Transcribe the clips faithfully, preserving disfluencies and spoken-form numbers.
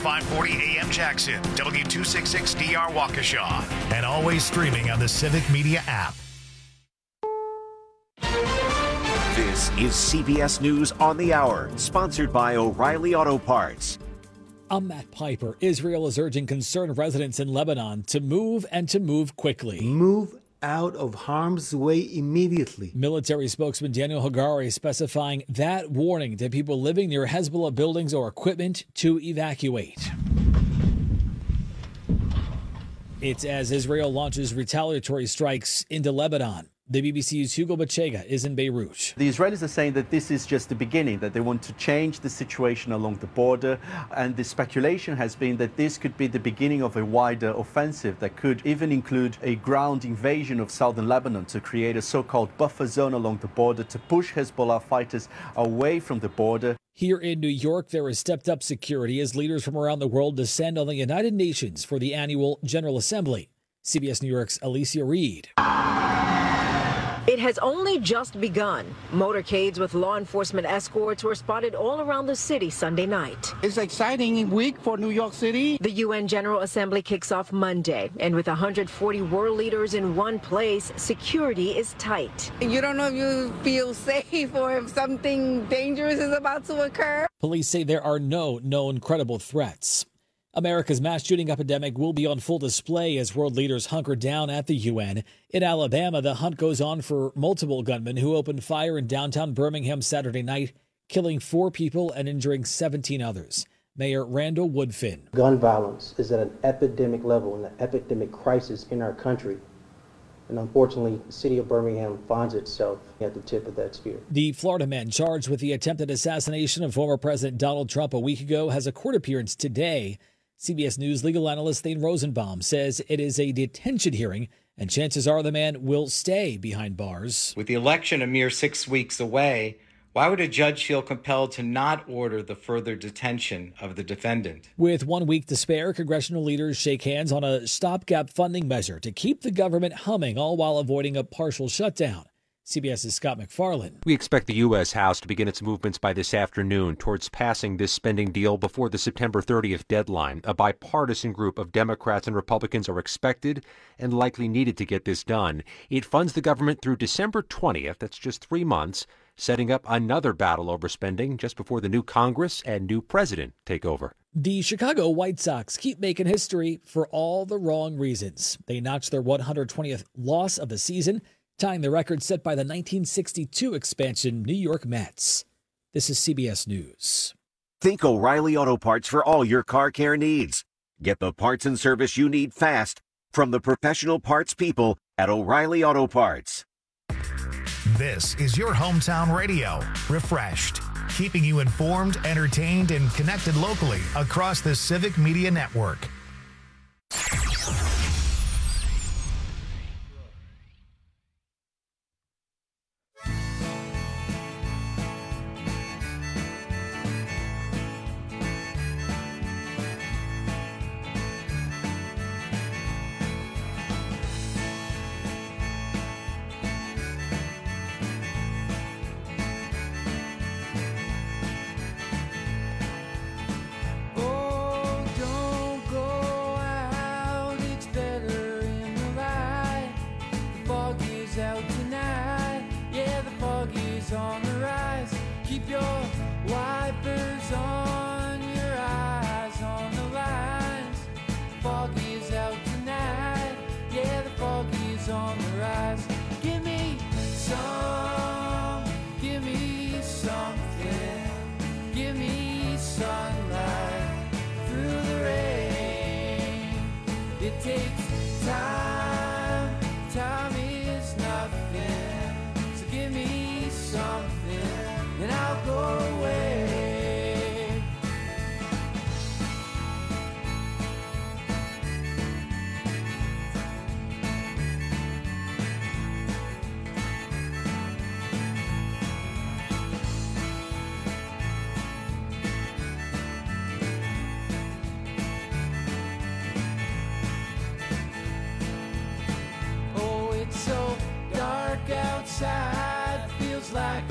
five forty A M Jackson, W two sixty-six D R Waukesha, and always streaming on the Civic Media app. This is C B S News on the Hour, sponsored by O'Reilly Auto Parts. I'm Matt Piper. Israel is urging concerned residents in Lebanon to move and to move quickly. Move out of harm's way immediately. Military spokesman Daniel Hagari specifying that warning to people living near Hezbollah buildings or equipment to evacuate. It's as Israel launches retaliatory strikes into Lebanon. The B B C's Hugo Bachega is in Beirut. The Israelis are saying that this is just the beginning, that they want to change the situation along the border. And the speculation has been that this could be the beginning of a wider offensive that could even include a ground invasion of southern Lebanon to create a so-called buffer zone along the border to push Hezbollah fighters away from the border. Here in New York, there is stepped-up security as leaders from around the world descend on the United Nations for the annual General Assembly. C B S New York's Alicia Reed. It has only just begun. Motorcades with law enforcement escorts were spotted all around the city Sunday night. It's an exciting week for New York City. The U N General Assembly kicks off Monday, and with one hundred forty world leaders in one place, security is tight. You don't know if you feel safe or if something dangerous is about to occur. Police say there are no known credible threats. America's mass shooting epidemic will be on full display as world leaders hunker down at the U N. In Alabama, the hunt goes on for multiple gunmen who opened fire in downtown Birmingham Saturday night, killing four people and injuring seventeen others. Mayor Randall Woodfin. Gun violence is at an epidemic level and an epidemic crisis in our country. And unfortunately, the city of Birmingham finds itself at the tip of that spear. The Florida man charged with the attempted assassination of former President Donald Trump a week ago has a court appearance today. C B S News legal analyst Thane Rosenbaum says it is a detention hearing, and chances are the man will stay behind bars. With the election a mere six weeks away, why would a judge feel compelled to not order the further detention of the defendant? With one week to spare, congressional leaders shake hands on a stopgap funding measure to keep the government humming, all while avoiding a partial shutdown. CBS's Scott McFarland. We expect the U S. House to begin its movements by this afternoon towards passing this spending deal before the September thirtieth deadline. A bipartisan group of Democrats and Republicans are expected and likely needed to get this done. It funds the government through December twentieth. That's just three months, setting up another battle over spending just before the new Congress and new president take over. The Chicago White Sox keep making history for all the wrong reasons. They notched their one hundred twentieth loss of the season, tying the record set by the nineteen sixty-two expansion New York Mets. This is C B S News. Think O'Reilly Auto Parts for all your car care needs. Get the parts and service you need fast from the professional parts people at O'Reilly Auto Parts. This is your hometown radio, Refreshed, keeping you informed, entertained, and connected locally across the Civic Media Network.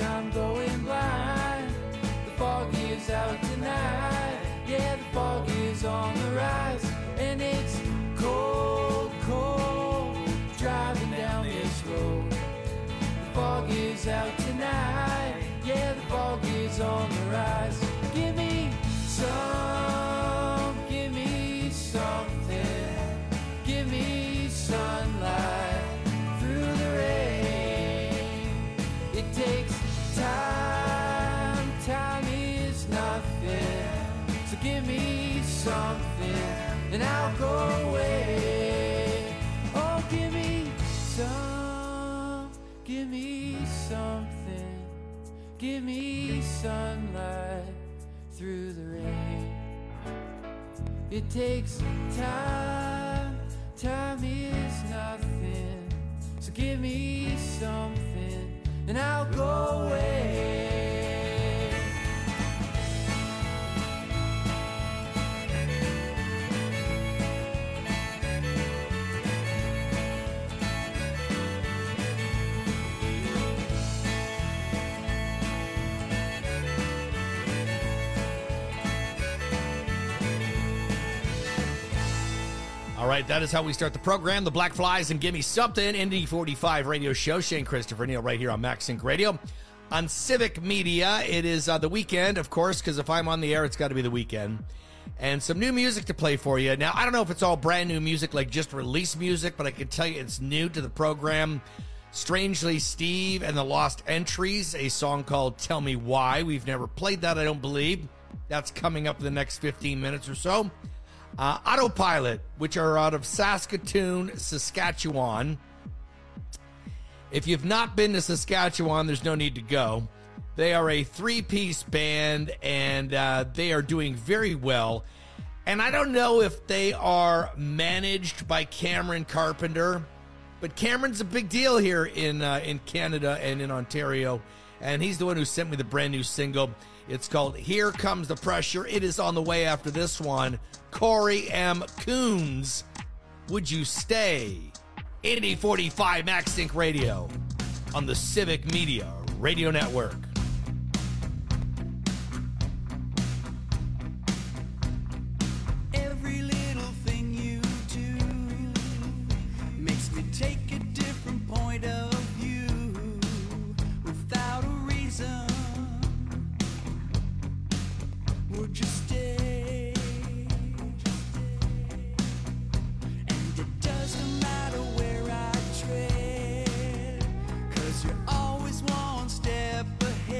Out tonight, yeah, the fog is is on the rise, and it's cold, cold, driving down this road. The fog is out tonight, yeah, the fog is on the rise. Give me some, give me something, give me sunlight through the rain. It takes time, time is nothing, so give me something and I'll go away. Oh, give me some, give me something, give me sunlight through the rain. It takes time, time is nothing, so give me something and I'll go away. All right, that is how we start the program. The Black Flies and Gimme Something, Indy forty-five radio show. Shane Christopher Neal right here on MaxSync Radio. On Civic Media, it is uh, the weekend, of course, because if I'm on the air, it's got to be the weekend. And some new music to play for you. Now, I don't know if it's all brand new music, like just released music, but I can tell you it's new to the program. Strangely Steve and the Lost Entries, a song called Tell Me Why. We've never played that, I don't believe. That's coming up in the next fifteen minutes or so. Uh, Autopilot, which are out of Saskatoon, Saskatchewan. If you've not been to Saskatchewan, there's no need to go. They are a three-piece band, and uh, they are doing very well. And I don't know if they are managed by Cameron Carpenter, but Cameron's a big deal here in uh, in Canada and in Ontario, and he's the one who sent me the brand new single. It's called Here Comes the Pressure. It is on the way after this one. Corey M. Coons, Would You Stay? Indy forty-five MaxSync Radio on the Civic Media Radio Network. Every little thing you do makes me take a different point of view without a reason. Would you stay? And it doesn't matter where I tread, 'cause you're always one step ahead.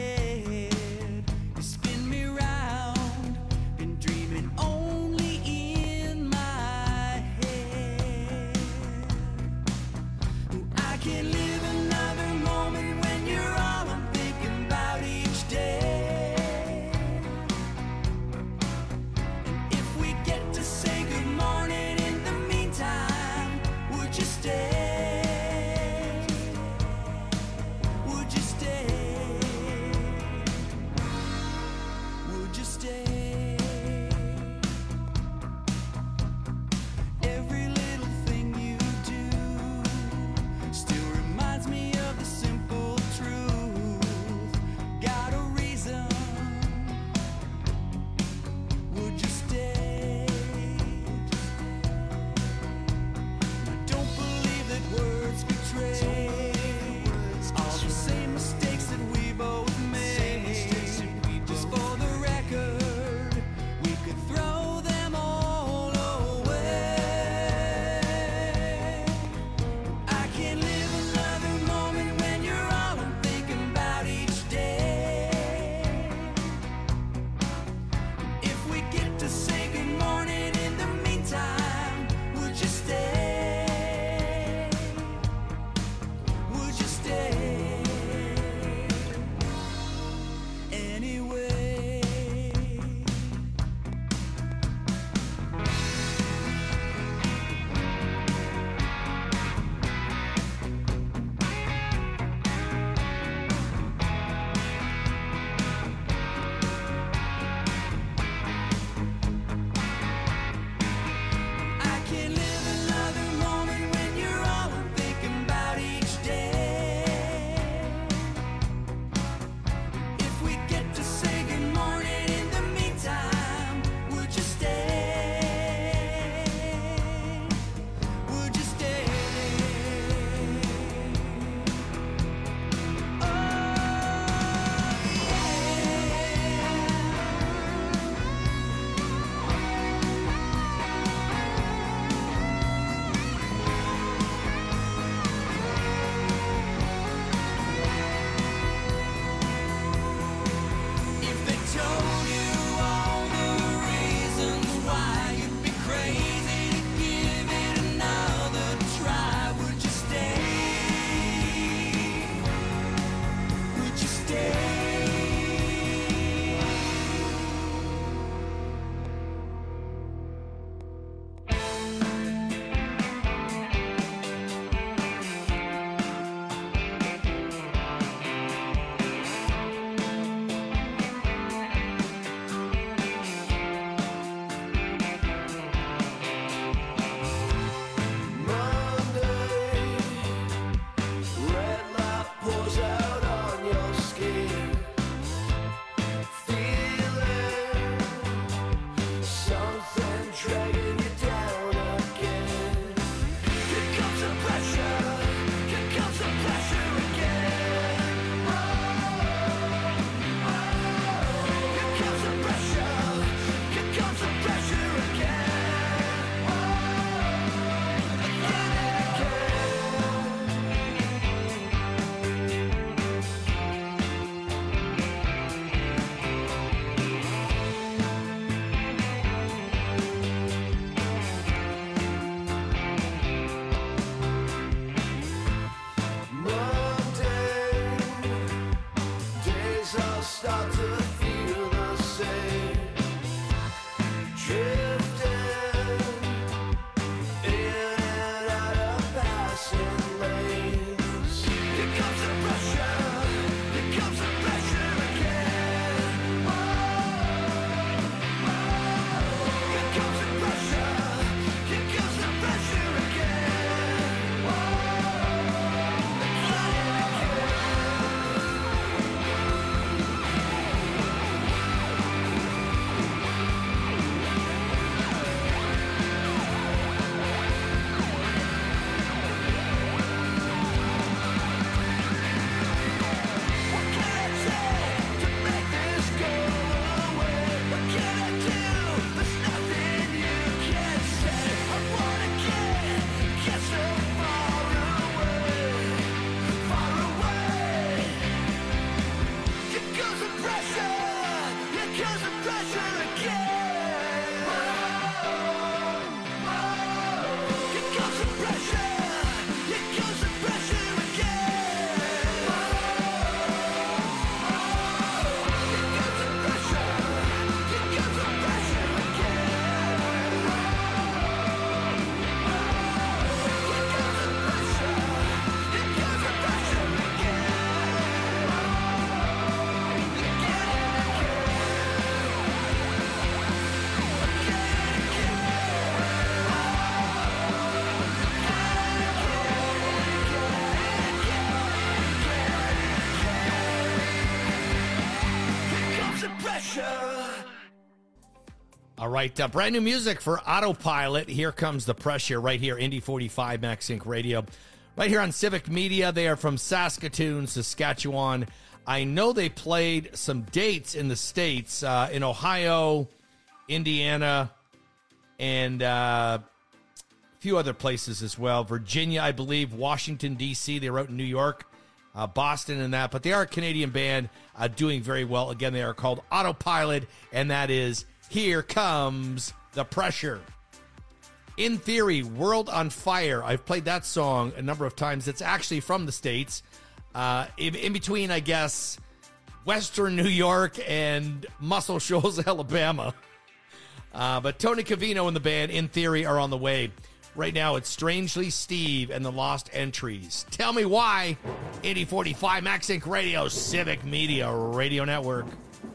right. Uh, brand new music for Autopilot. Here Comes the Pressure right here, Indy forty-five Max Inc Radio. Right here on Civic Media. They are from Saskatoon, Saskatchewan. I know they played some dates in the States, uh, in Ohio, Indiana, and uh, a few other places as well. Virginia, I believe, Washington, D C They were out in New York, uh, Boston, and that. But they are a Canadian band uh, doing very well. Again, they are called Autopilot, and that is Here Comes the Pressure. In Theory, World on Fire. I've played that song a number of times. It's actually from the States. Uh, in, in between, I guess, Western New York and Muscle Shoals, Alabama. Uh, but Tony Cavino and the band, In Theory, are on the way. Right now, it's Strangely Steve and the Lost Entries. Tell me why. Indy forty-five Max Inc Radio, Civic Media Radio Network.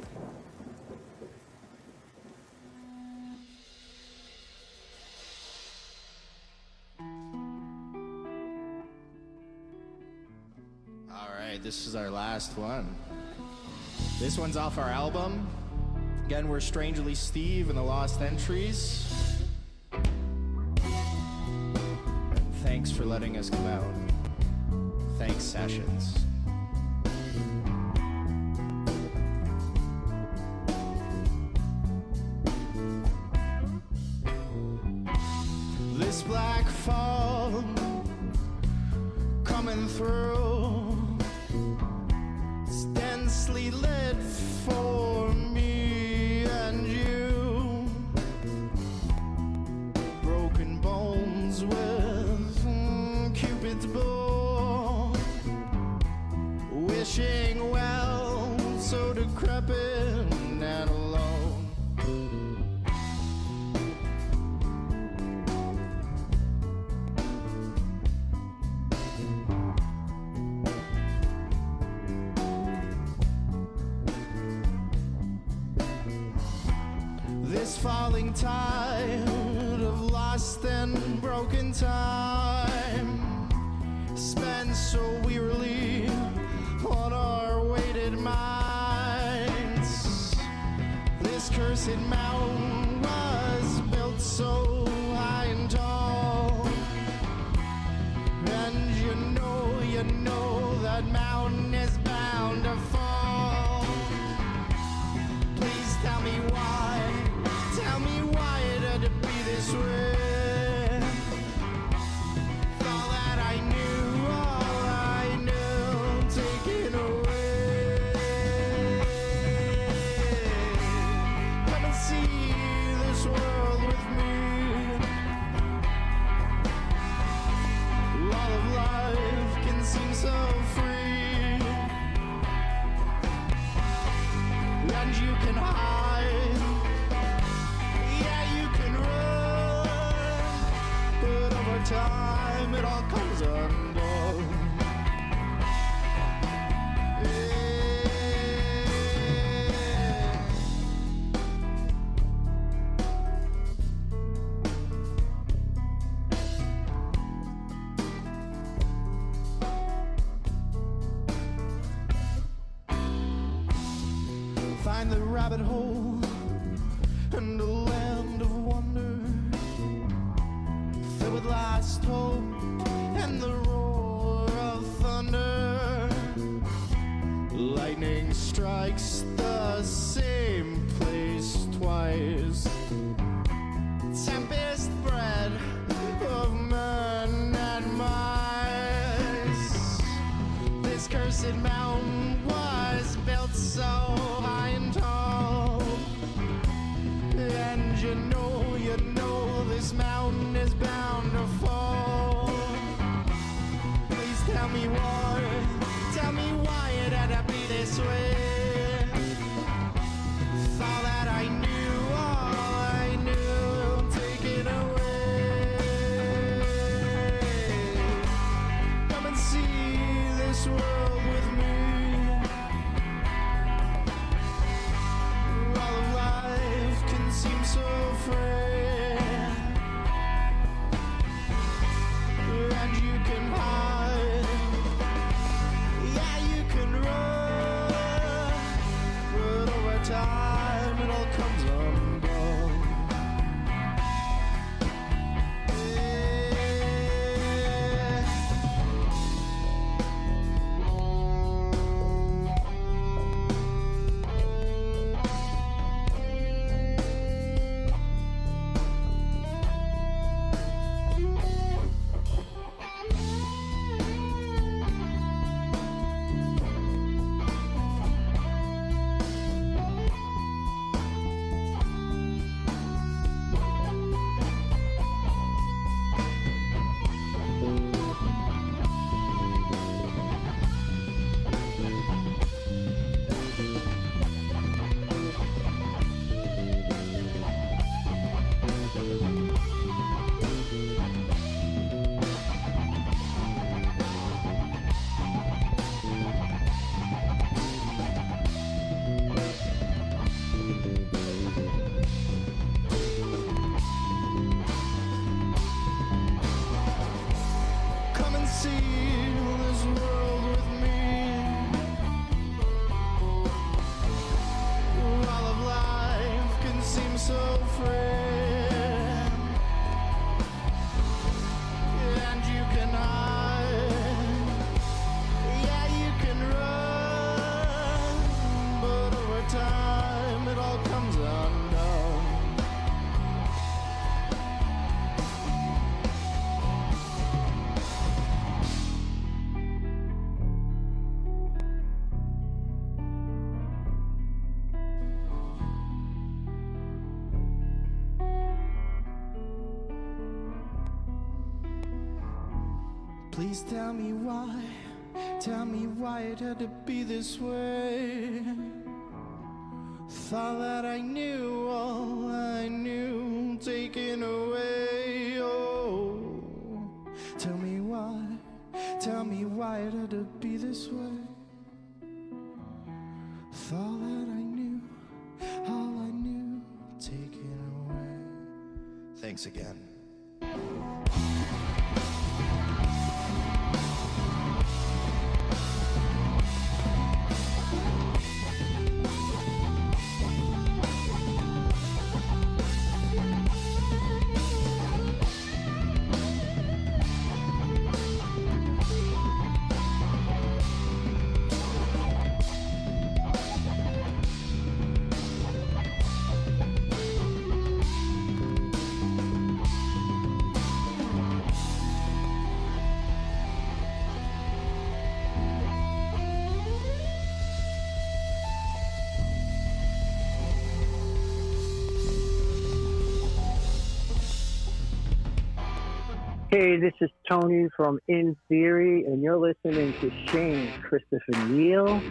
This is our last one. This one's off our album. Again, we're Strangely Steve and the Lost Entries. And thanks for letting us come out. Thanks, Sessions. This black fog coming through, densely lit for me and you. Broken bones with mm, Cupid's bow, wishing well, so decrepit and alone. This falling tide of lost and broken time, spent so wearily on our weighted minds. This cursed mountain was built so high and tall, and you know, you know that mountain is bound to fall. Please tell me why. Tell me why it had to be this way. All that I knew, all I knew, taken away. Come and see this world with me. All of life can seem so free, and you can hide. Time it all comes undone. Find the rabbit hole and a land of wonder, filled with last hope and the roar of thunder. Lightning strikes the same place twice. Tempest bred of men and mice. This cursed mountain was built so high and tall, and you know, you know this mountain is bound to fall. Please tell me why, tell me why it had to be this way. All that I knew, all I knew, taken away. Come and see this world with me. All of life can seem so frail, and you can hide, yeah, you can run, Please tell me why, tell me why it had to be this way. Thought that I knew all I knew, taken away. Oh, tell me why, tell me why it had to be this way. Thought that I knew, all I knew, taken away. Thanks again. Hey, this is Tony from In Theory, and you're listening to Shane Christopher Neal.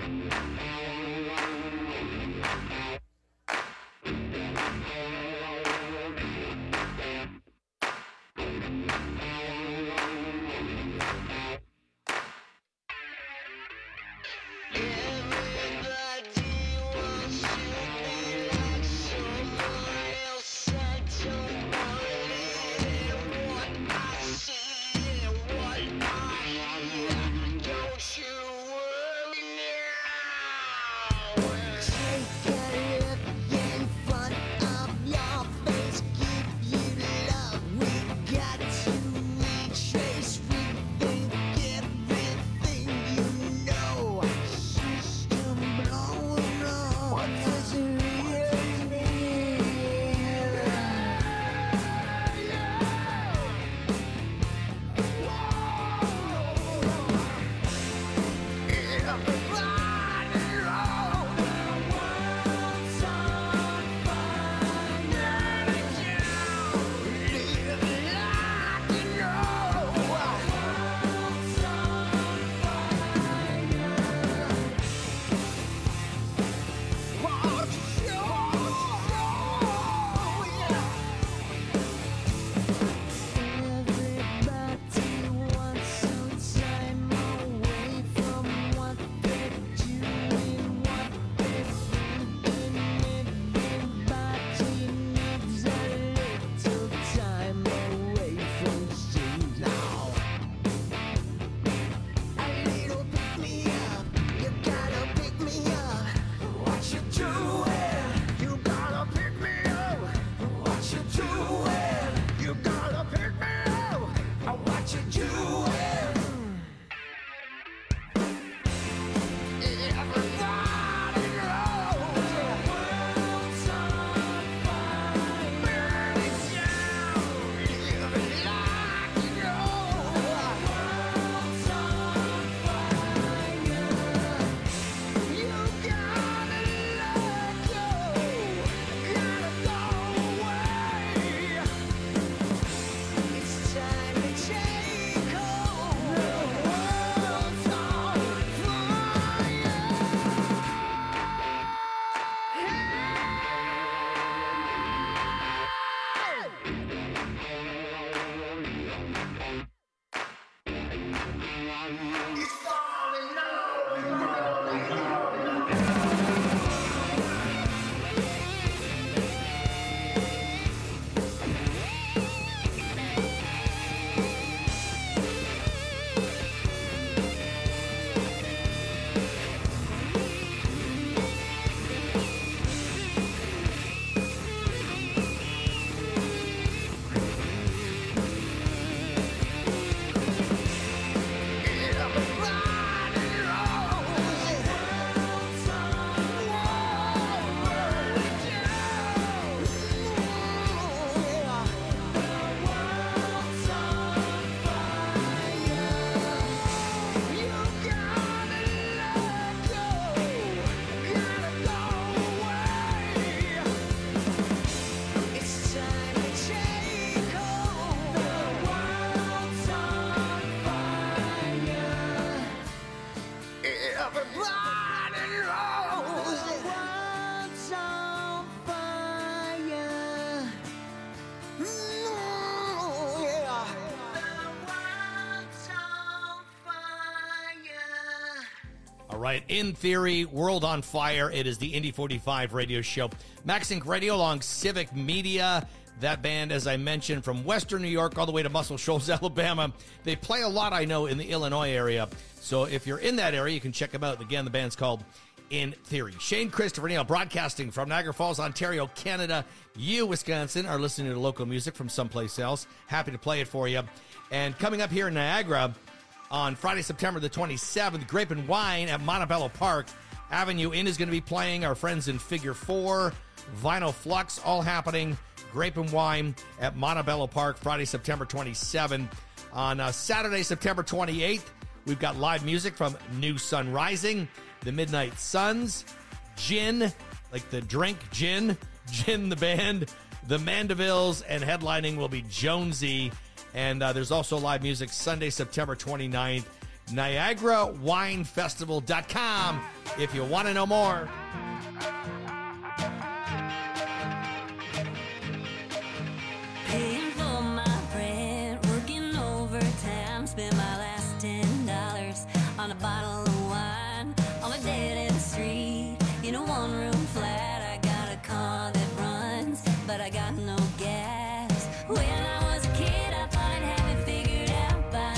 All right. In Theory, World on Fire. It is the Indy forty-five radio show. MaxInc Radio along Civic Media. That band, as I mentioned, from Western New York all the way to Muscle Shoals, Alabama. They play a lot, I know, in the Illinois area. So if you're in that area, you can check them out. Again, the band's called In Theory. Shane Christopher Neal broadcasting from Niagara Falls, Ontario, Canada. You, Wisconsin, are listening to local music from someplace else. Happy to play it for you. And coming up here in Niagara on Friday, September the twenty-seventh, Grape and Wine at Montebello Park. Avenue Inn is going to be playing. Our friends in Figure Four, Vinyl Flux, all happening. Grape and Wine at Montebello Park, Friday, September twenty-seventh. On uh, Saturday, September twenty-eighth, we've got live music from New Sun Rising, the Midnight Suns, Gin, like the drink, Gin, Gin the band, the Mandevilles, and headlining will be Jonesy. And uh, there's also live music Sunday, September twenty-ninth, Niagara Wine Festival dot com if you want to know more. Paying for my rent, working overtime, spent my last ten dollars on a bottle of wine on a dead-end street in a one-room flat. I got a car that runs, but I got no gas. When I was a kid, I thought I'd have it figured out by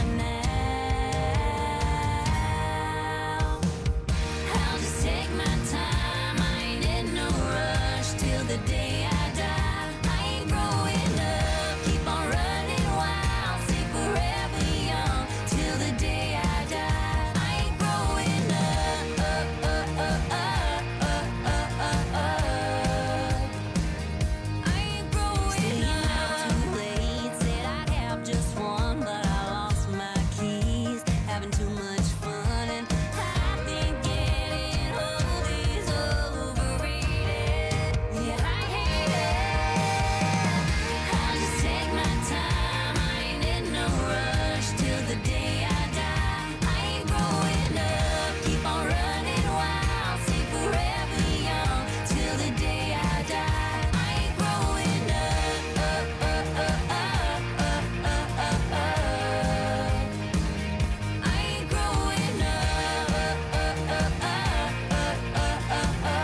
now. I'll just take my time, I ain't in no rush till the day I die. I ain't growing up, keep on running wild, stay forever young till the day I die. I ain't growing up, up, up, up, up, up, up, up, up. I ain't growing up. Too late, said I'd have just one, but I lost my keys, having too much fun, and I think getting old is overrated. Yeah, I hate it. I'll just take my time, I ain't in no rush till the day I die. I ain't growing up, keep on running wild, stay forever young till the day I die. I ain't growing up, up, up, up, up, up, up, up, up. I ain't growing up, up, up, up, up, up, up, up, up.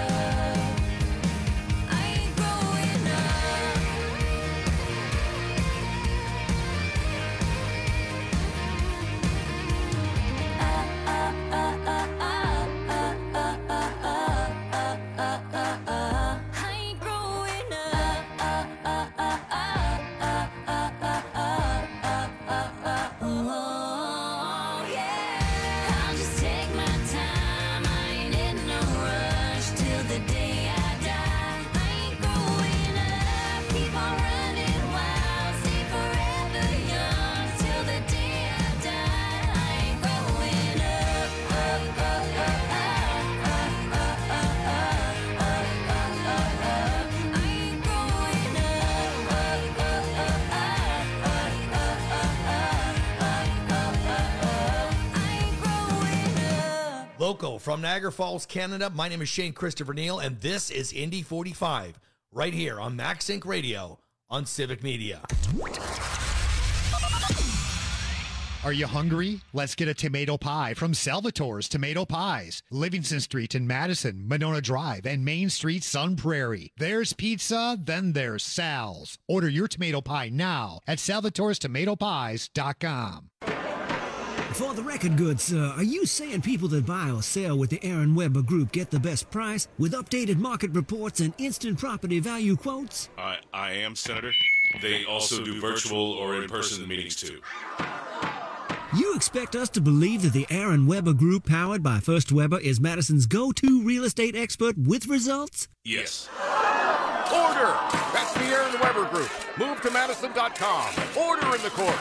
I ain't growing up. I ain't growing up. Oh, yeah. I'll just take my time. I ain't in no rush till the day I die. I ain't growing up. Keep on running wild. Stay forever young till the day I die. I ain't growing up. Up, up, up, up, up, up, up, up, up, up, up. I ain't growing up. Up, up, up, up, up, up, up, up, up, up, up, up. I ain't growing up. Local from Niagara Falls, Canada. My name is Shane Christopher Neal, and this is Indy forty-five, right here on MaxInc Radio on Civic Media. Are you hungry? Let's get a tomato pie from Salvatore's Tomato Pies. Livingston Street in Madison, Monona Drive, and Main Street, Sun Prairie. There's pizza, then there's Sal's. Order your tomato pie now at salvatores tomato pies dot com. For the record goods, uh, are you saying people that buy or sell with the Aaron Weber Group get the best price with updated market reports and instant property value quotes? I, I am, Senator. They also do virtual or in-person meetings, too. You expect us to believe that the Aaron Weber Group, powered by First Weber, is Madison's go-to real estate expert with results? Yes. Order! That's the Aaron Weber Group. Move to Madison dot com. Order in the court.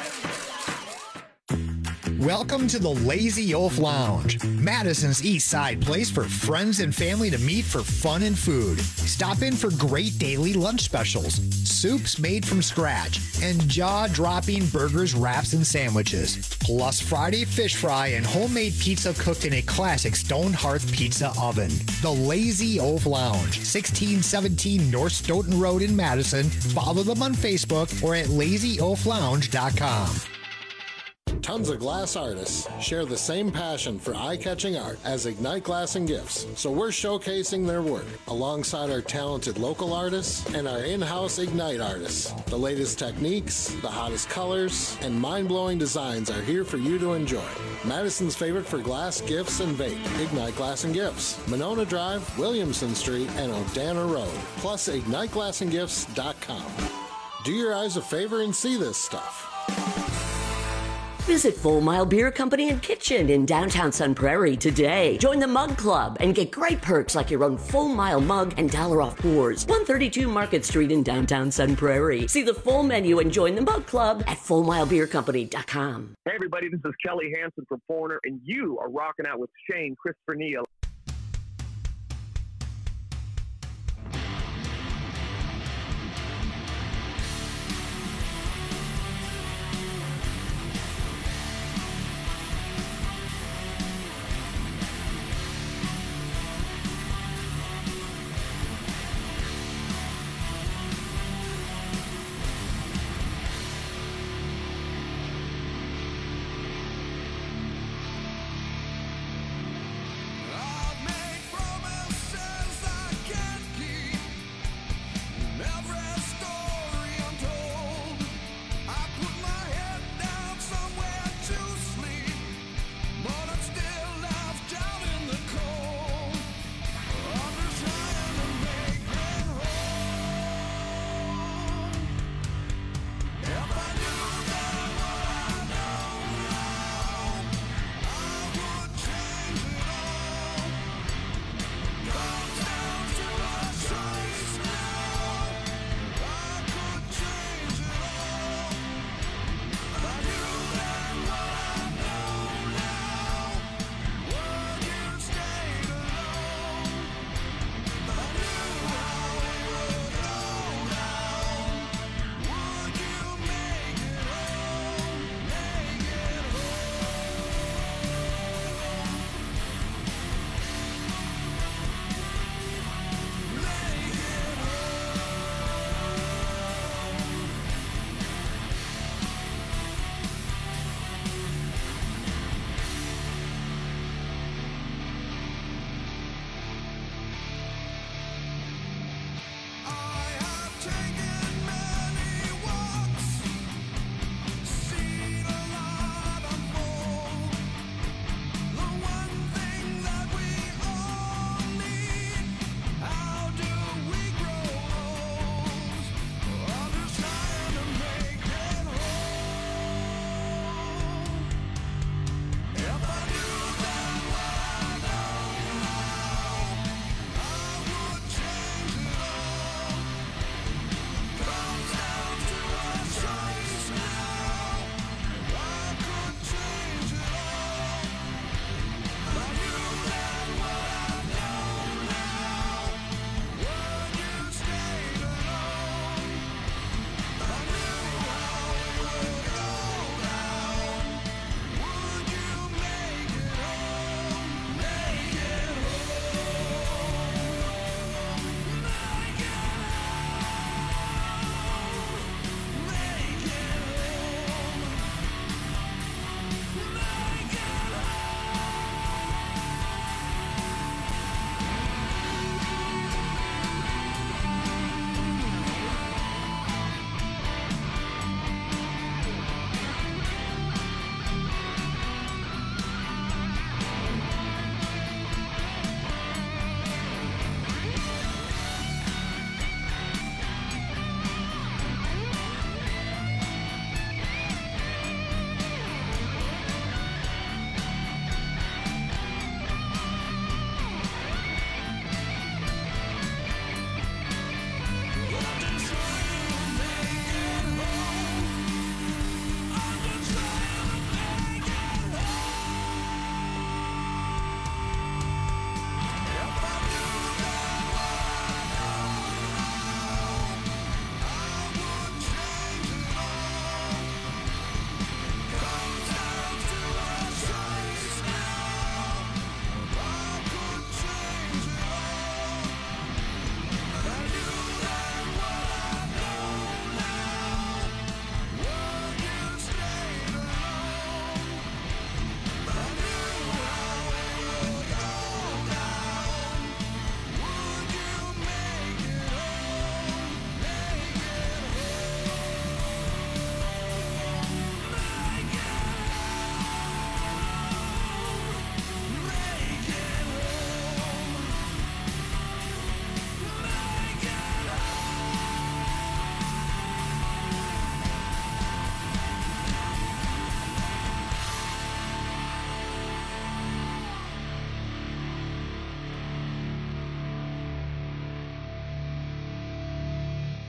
Welcome to the Lazy Oaf Lounge, Madison's East Side place for friends and family to meet for fun and food. Stop in for great daily lunch specials, soups made from scratch, and jaw-dropping burgers, wraps, and sandwiches. Plus Friday fish fry and homemade pizza cooked in a classic stone hearth pizza oven. The Lazy Oaf Lounge, sixteen seventeen North Stoughton Road in Madison. Follow them on Facebook or at lazy oaf lounge dot com. Tons of glass artists share the same passion for eye-catching art as Ignite Glass and Gifts, so we're showcasing their work alongside our talented local artists and our in-house Ignite artists. The latest techniques, the hottest colors, and mind-blowing designs are here for you to enjoy. Madison's favorite for glass, gifts, and vape, Ignite Glass and Gifts, Monona Drive, Williamson Street, and Odana Road, plus ignite glass and gifts dot com. Do your eyes a favor and see this stuff. Visit Full Mile Beer Company and Kitchen in downtown Sun Prairie today. Join the Mug Club and get great perks like your own Full Mile mug and dollar off pours. one thirty-two Market Street in downtown Sun Prairie. See the full menu and join the Mug Club at full mile beer company dot com. Hey everybody, this is Kelly Hansen from Foreigner, and you are rocking out with Shane Christopher Neal.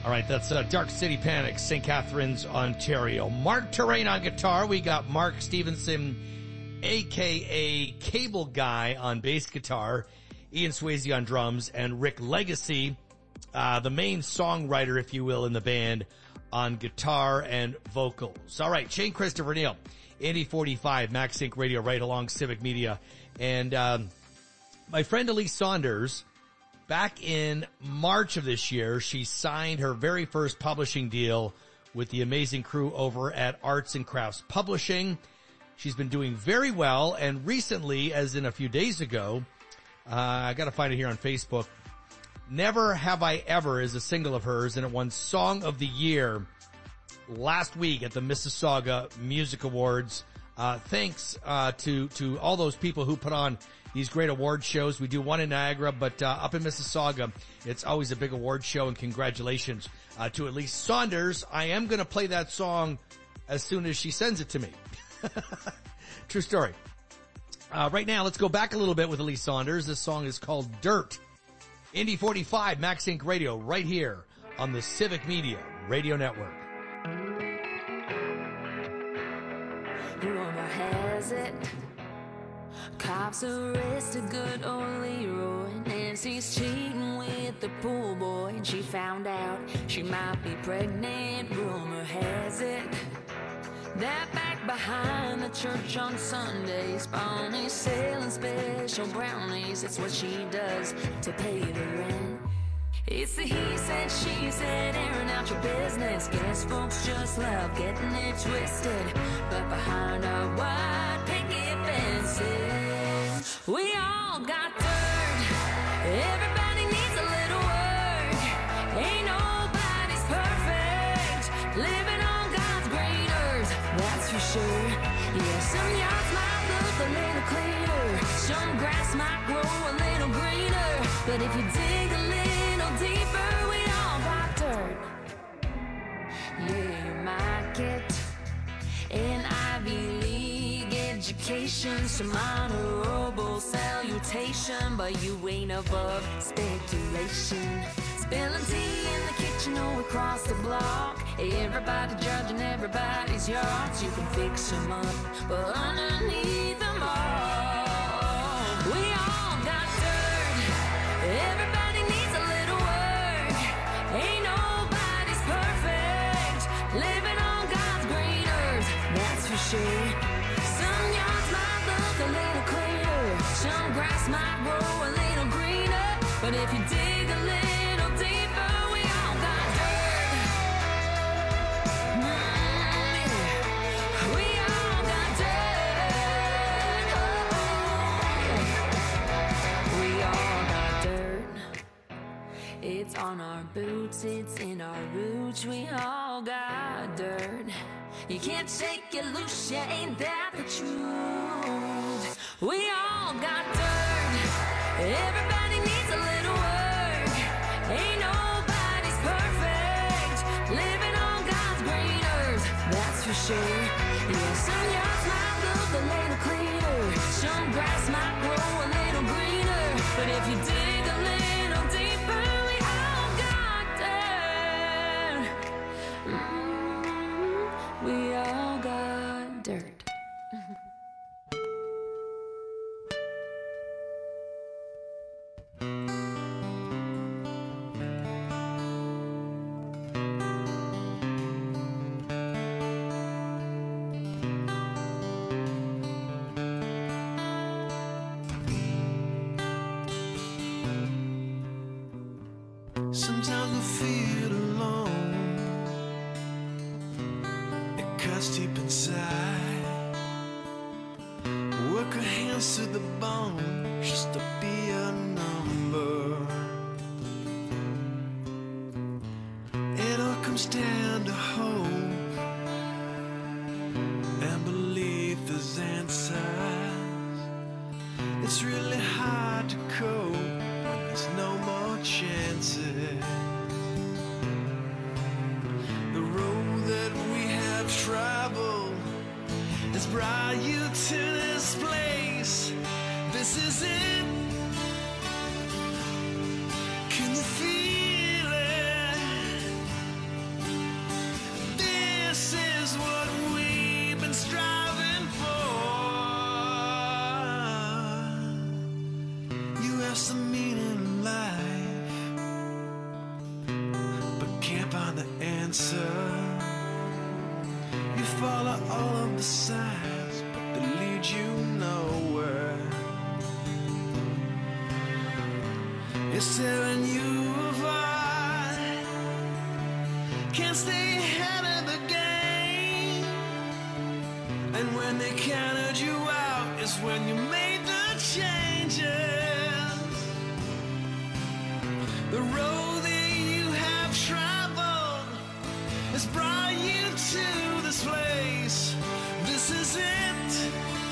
All right, that's uh, Dark City Panic, Saint Catharines, Ontario. Mark Terrain on guitar. We got Mark Stevenson, a k a. Cable Guy, on bass guitar. Ian Swayze on drums. And Rick Legacy, uh, the main songwriter, if you will, in the band, on guitar and vocals. All right, Shane Christopher Neal, Indy forty-five, Max Inc Radio, right along Civic Media. And um, my friend Elise Saunders, back in March of this year, she signed her very first publishing deal with the amazing crew over at Arts and Crafts Publishing. She's been doing very well, and recently, as in a few days ago, uh, I got to find it here on Facebook, Never Have I Ever is a single of hers, and it won Song of the Year last week at the Mississauga Music Awards. Uh, thanks uh, to to all those people who put on these great award shows. We do one in Niagara, but uh, up in Mississauga, it's always a big award show, and congratulations uh, to Elise Saunders. I am going to play that song as soon as she sends it to me. True story. Uh, right now, let's go back a little bit with Elise Saunders. This song is called Dirt. Indy forty-five, Max Inc Radio, right here on the Civic Media Radio Network. Rumor has it, cops arrested good old Leroy. Nancy's cheating with the pool boy, and she found out she might be pregnant. Rumor has it that back behind the church on Sundays, Bonnie's selling special brownies. It's what she does to pay the rent. It's the he said, she said, airing out your business. Guess folks just love getting it twisted. But behind our white picket fences, we all got dirt. Everybody needs a little work. Ain't nobody's perfect. Living on God's green earth, that's for sure. Yeah, some yards might look a little cleaner. Some grass might grow a little greener. But if you dig a little deeper, we all got dirt. Yeah, you might get an Ivy League education, some honorable salutation, but you ain't above speculation. Spilling tea in the kitchen or across the block, everybody judging everybody's yards. You can fix them up, but underneath them all, we all got dirt. Everybody needs a little work. Ain't nobody's perfect. Living on God's green earth, that's for sure. Some yards might look a little cleaner. Some grass might grow a little greener. But if you dig a little deeper, we all got dirt. Mm, yeah. We all got dirt. Oh, we all got dirt. It's on our boots, it's in our roots. We all got dirt. You can't shake it loose, yeah, ain't that the truth? We all got dirt. Everybody needs a little work. Ain't nobody's perfect. Living on God's green earth, that's for sure. Yeah, some yards might look a little cleaner. Some grass might grow a little greener. But if you dig a little deeper, we all got dirt. Mm, we all got dirt. Sometimes we feel alone. It cuts deep inside. Work our hands to the bone just to be a number. It all comes down to hope and belief there's answers. It's really hard to cope when there's no more chances. The road that we have traveled has brought you to this place. This is it. Can you feel it? answer. You follow all of the signs, but they lead you nowhere. It's tearing you apart. Can't stay ahead of the game. And when they counted you out is when you made the changes. The road that you have traveled has brought you to this place. This is it.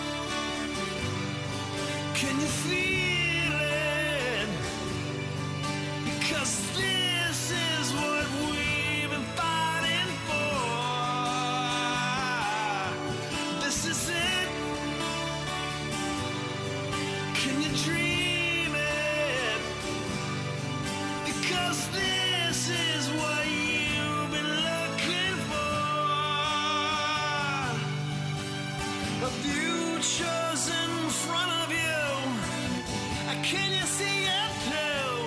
Can you feel it? Because this is what we've been fighting for. This is it. Can you dream it? Because this is what you've been looking for. A future's in front of you. Can you see it through?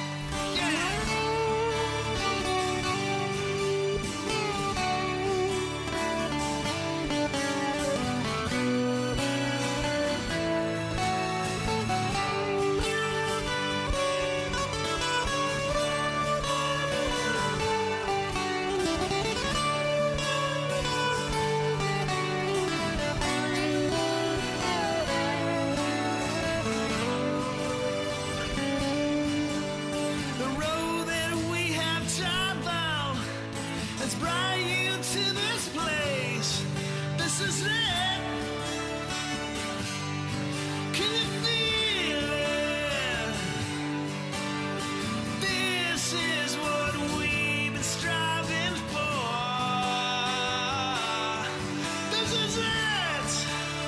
The road that we have traveled has brought you to this place. This is it. Can you feel it? This is what we've been striving for. This is it.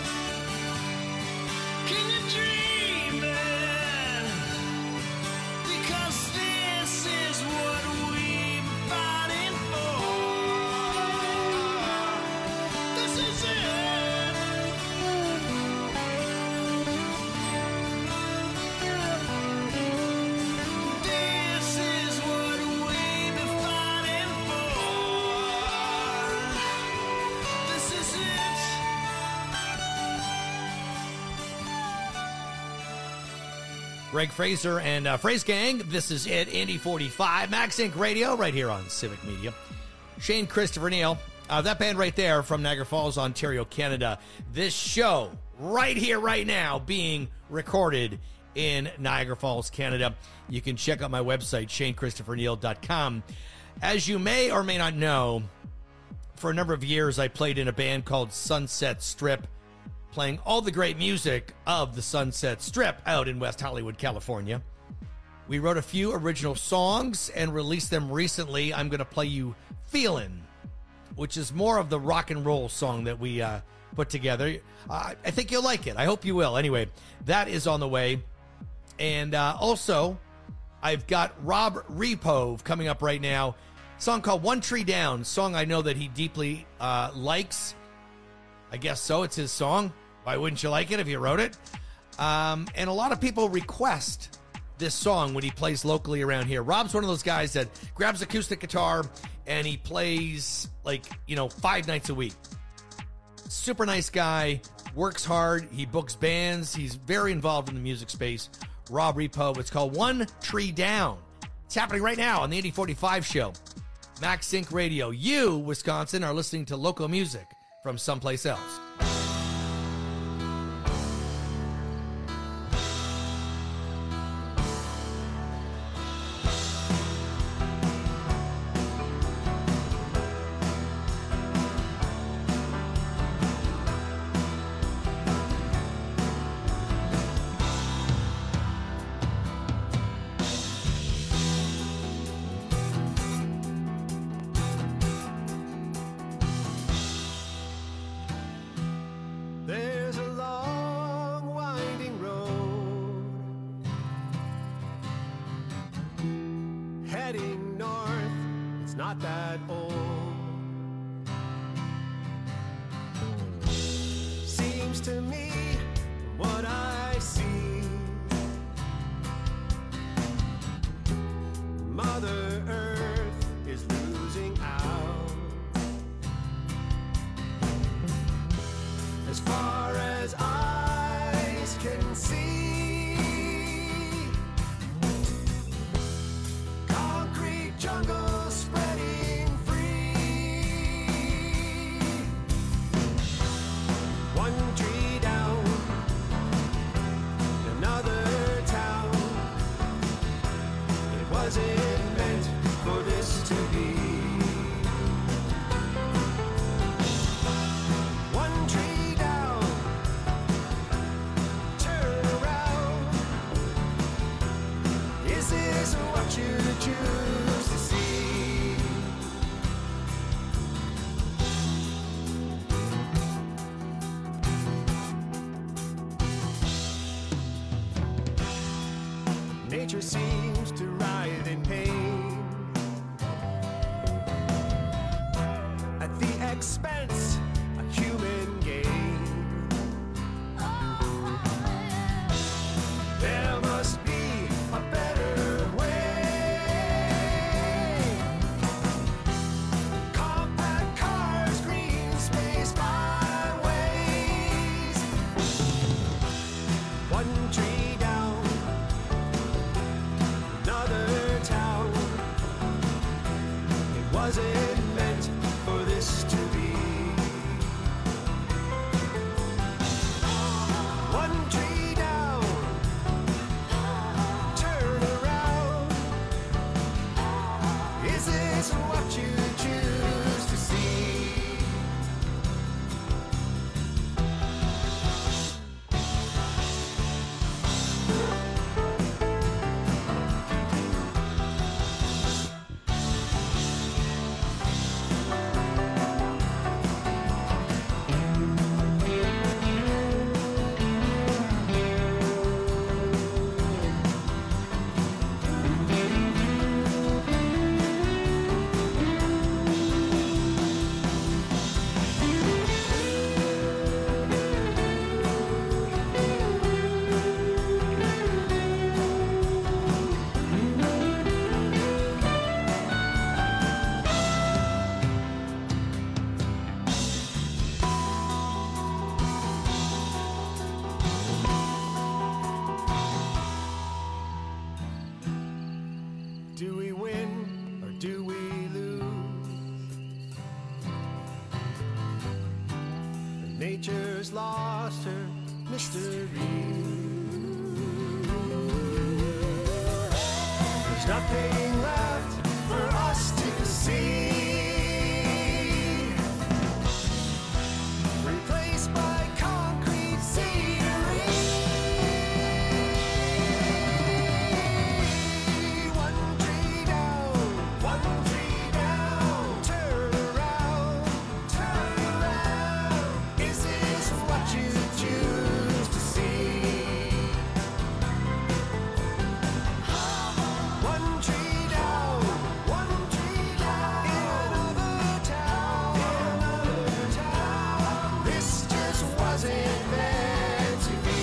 Can you dream it? Because this is what we've been fighting for. This is it. This is what we've been fighting for. This is it. Greg Fraser and uh, Phrase Gang. This is it, Indy forty-five, Max Inc Radio, right here on Civic Media. Shane Christopher Neal, uh, that band right there from Niagara Falls, Ontario, Canada. This show right here, right now, being recorded in Niagara Falls, Canada. You can check out my website, shane christopher neal dot com. As you may or may not know, for a number of years, I played in a band called Sunset Strip, playing all the great music of the Sunset Strip out in West Hollywood, California. We wrote a few original songs and released them recently. I'm going to play you Feelin', which is more of the rock and roll song that we uh, put together. Uh, I think you'll like it. I hope you will. Anyway, that is on the way. And uh, also, I've got Rob Repove coming up right now. A song called One Tree Down, song I know that he deeply uh, likes. I guess so. It's his song. Why wouldn't you like it if you wrote it? Um, and a lot of people request this song when he plays locally around here. Rob's one of those guys that grabs acoustic guitar and he plays like, you know, five nights a week. Super nice guy, works hard. He books bands. He's very involved in the music space. Rob Repove. It's called One Tree Down. It's happening right now on the Indy forty-five show. Max Inc Radio. You, Wisconsin, are listening to local music from someplace else. There's a long winding road heading north. It's not that old. Seems to me what I see, Mother Earth is losing out. as far as eyes can see. Concrete jungle spreading free. One tree down, another town. It wasn't meant for this to be. One tree down, turn around. Is this what you choose to see? Nature seems to writhe in pain at the expense of human gain. There must be a better way. Compact cars, green space byways. One tree down, another town. It wasn't meant for this to be. One tree down, turn around. Is this what you choose to see? Do we win or do we lose? Nature's lost her mystery. There's nothing left for us to see. Replaced by concrete scenery. One tree down, one tree down. Turn around, turn around. Is this what you choose to see? One tree down, one tree down. In another town, in another town. This just wasn't meant to be.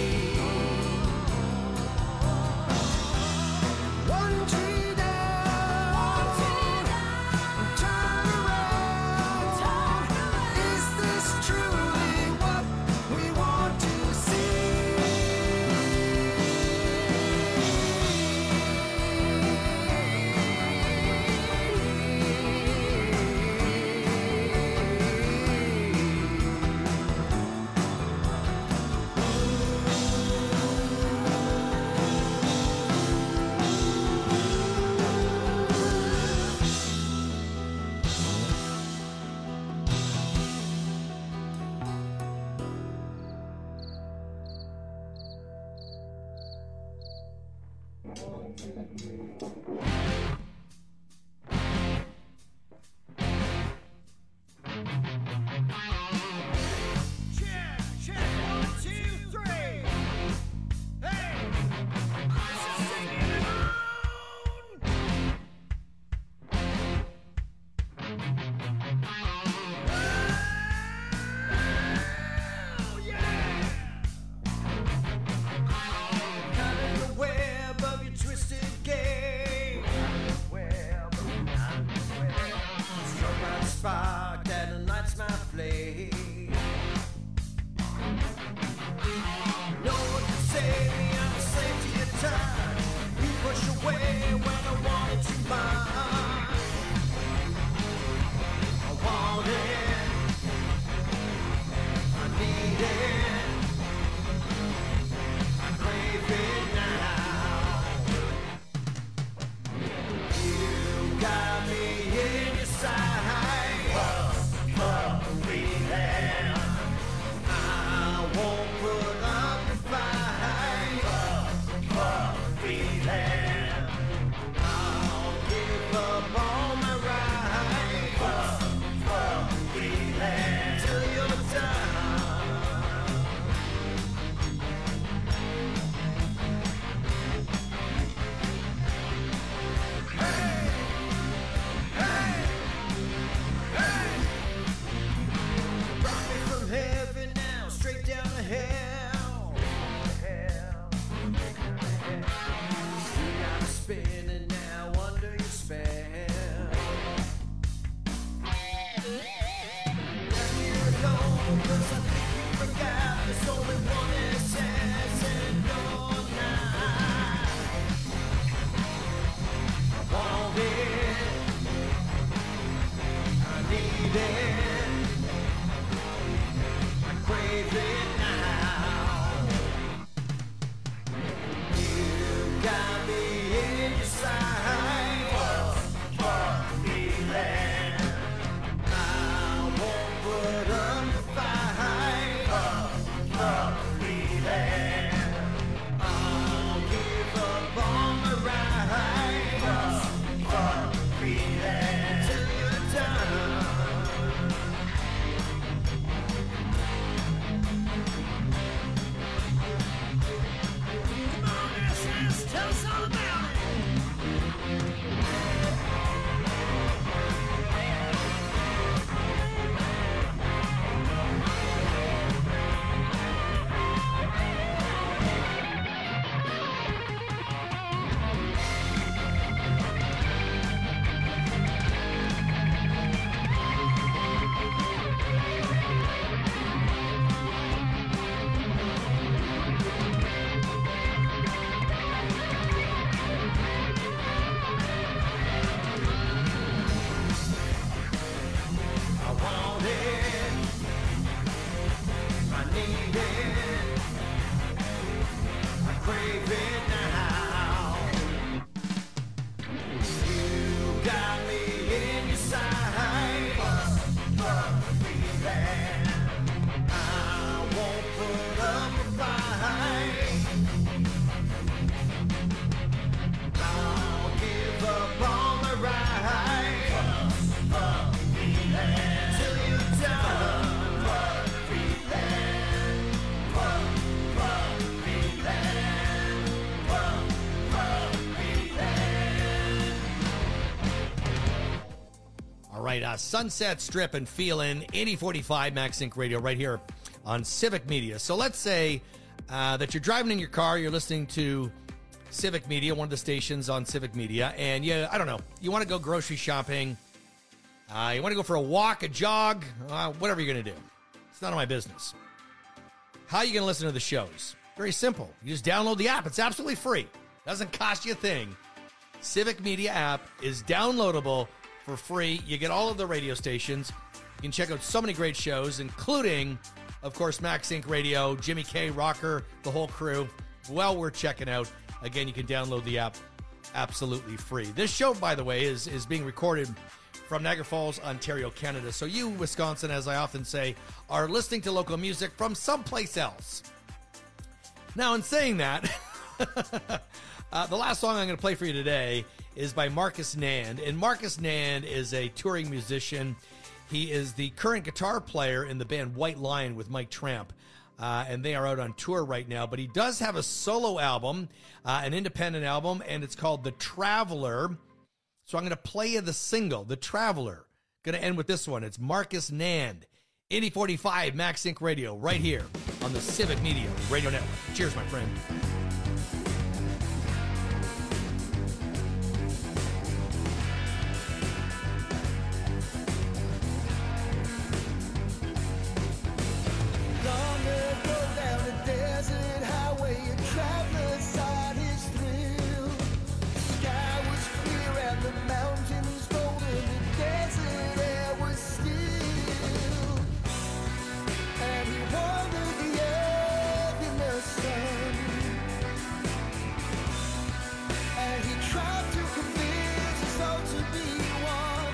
One tree down, one tree down. Turn around, turn around. Is this truly what we want to Caught in the web of your twisted game. up the fight. Fuck, fuck, freedom. I'll give up on the ride. Fuck, fuck, freedom. Till you're done. Come on, S S, tell us all about it. I want it, I need it, I crave it now. You got me in your sight. Fuck, fuck, feeling. I won't put up a fight. I'll give up on the ride. Fuck, fuck, feeling. Till you're done. Fuck, feeling. Fuck, fuck, feeling. Fuck, fuck, feeling. All right, uh, Sunset Strip and Feelin', eighty forty-five Max Inc Radio right here on Civic Media. So let's say uh, that you're driving in your car, you're listening to Civic Media, one of the stations on Civic Media, and you, I don't know, you want to go grocery shopping, uh, you want to go for a walk, a jog, uh, whatever you're going to do. It's none of my business. How are you going to listen to the shows? Very simple. You just download the app. It's absolutely free. Doesn't cost you a thing. Civic Media app is downloadable for free. You get all of the radio stations. You can check out so many great shows, including, of course, Max Inc Radio, Jimmy K, Rocker, the whole crew. Well worth checking out. Again, you can download the app absolutely free. This show, by the way, is, is being recorded from Niagara Falls, Ontario, Canada. So you, Wisconsin, as I often say, are listening to local music from someplace else. Now, in saying that, uh, the last song I'm going to play for you today is by Marcus Nand. And Marcus Nand is a touring musician. He is the current guitar player in the band White Lion with Mike Tramp. Uh, and they are out on tour right now. But he does have a solo album, uh, an independent album, and it's called The Traveler. So I'm going to play you the single, The Traveler. Going to end with this one. It's Marcus Nand, eighty forty-five Max Inc Radio, right here on the Civic Media Radio Network. Cheers, my friend. Long ago down a desert highway, a traveler's sought his thrill. The sky was clear and the mountains golden, the desert air was still. And he wandered the earth in the sun. And he tried to convince us all to be one.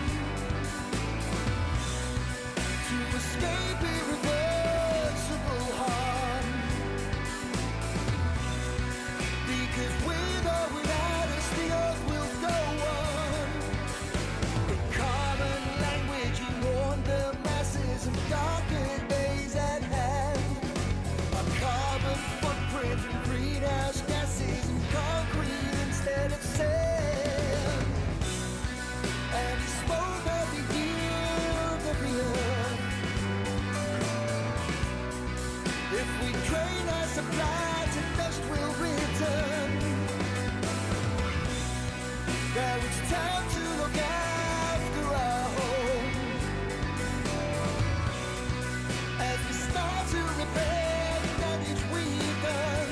To escape irreversible harm. Because with or without us, the earth will go on. In common language, he warned the masses of darker days at hand. A carbon footprint from greenhouse gases and concrete instead of sand. And he spoke of the yield of the earth. If we drain our supply to dust, we'll return. Now it's time to look after our home. As we start to repair the damage we've done.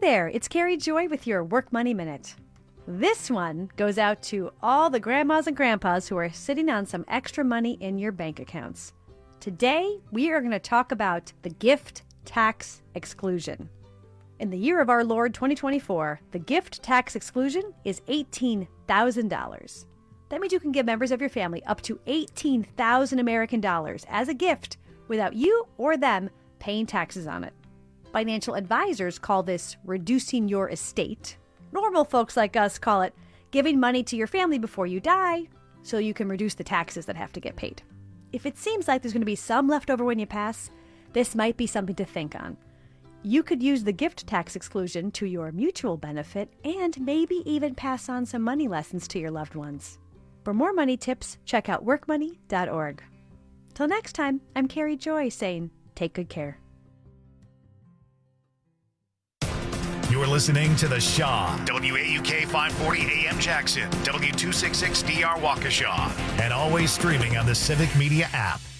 there, it's Carrie Joy with your Work Money Minute. This one goes out to all the grandmas and grandpas who are sitting on some extra money in your bank accounts. Today, we are going to talk about the gift tax exclusion. In the year of our Lord twenty twenty-four, the gift tax exclusion is eighteen thousand dollars. That means you can give members of your family up to eighteen thousand American dollars as a gift without you or them paying taxes on it. Financial advisors call this reducing your estate. Normal folks like us call it giving money to your family before you die so you can reduce the taxes that have to get paid. If it seems like there's going to be some left over when you pass, this might be something to think on. You could use the gift tax exclusion to your mutual benefit and maybe even pass on some money lessons to your loved ones. For more money tips, check out work money dot org. Till next time, I'm Carrie Joy saying, take good care. You're listening to The Shaw, W A U K five forty A M Jackson, W two sixty-six D R Waukesha, and always streaming on the Civic Media app.